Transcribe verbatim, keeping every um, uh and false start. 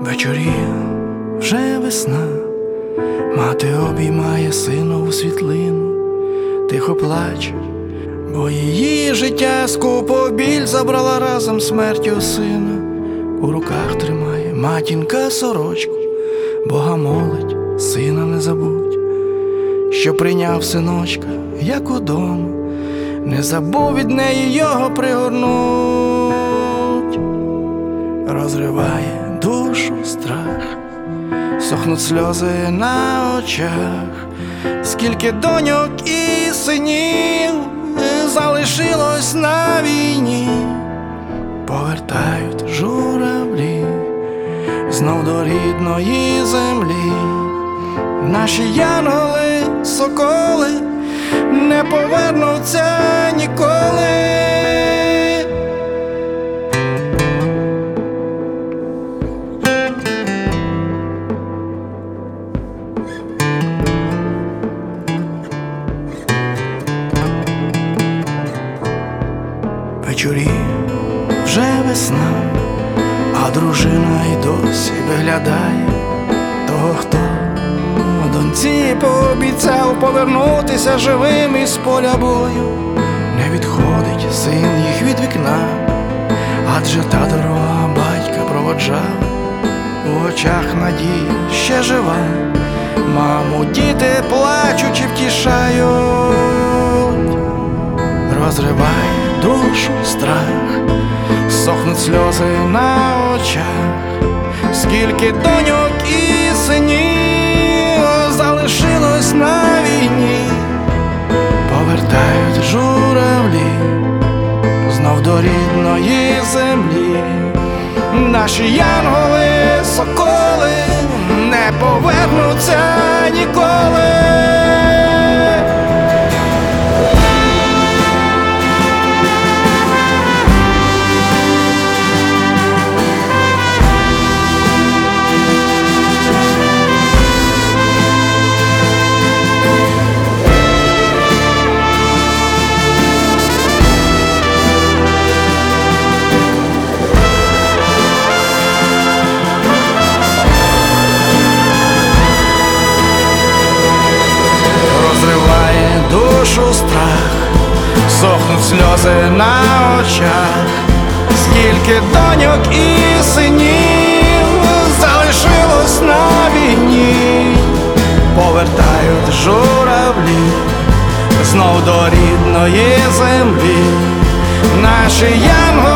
Вечоріє, вже весна, мати обіймає синову світлину, тихо плаче, бо її життя скупо біль забрала разом смертю сина. У руках тримає матінка сорочку, Бога молить, сина не забудь, що прийняв синочка, як удома, не забув від неї його пригорнуть. Розриває душу страх, сохнуть сльози на очах, скільки доньок і синів залишилось на війні, повертають журавлі знов до рідної землі. Наші янголи, соколи не повернуться ніколи. Вечорі, вже весна, а дружина й досі виглядає того, хто доньці пообіцяв повернутися живим із поля бою. Не відходить син їх від вікна, адже та дорога батька проводжав. У очах надія ще жива, маму діти плачучи втішають. Розриває душу страх, сохнуть сльози на очах, скільки доньок і синів залишилось на війні, повертають журавлі знов до рідної землі. Наші янголи, соколи не повернуться ніколи. Душу страх, сохнуть сльози на очах, скільки доньок і синів залишилось на війні, повертають журавлі знов до рідної землі. Наші янголи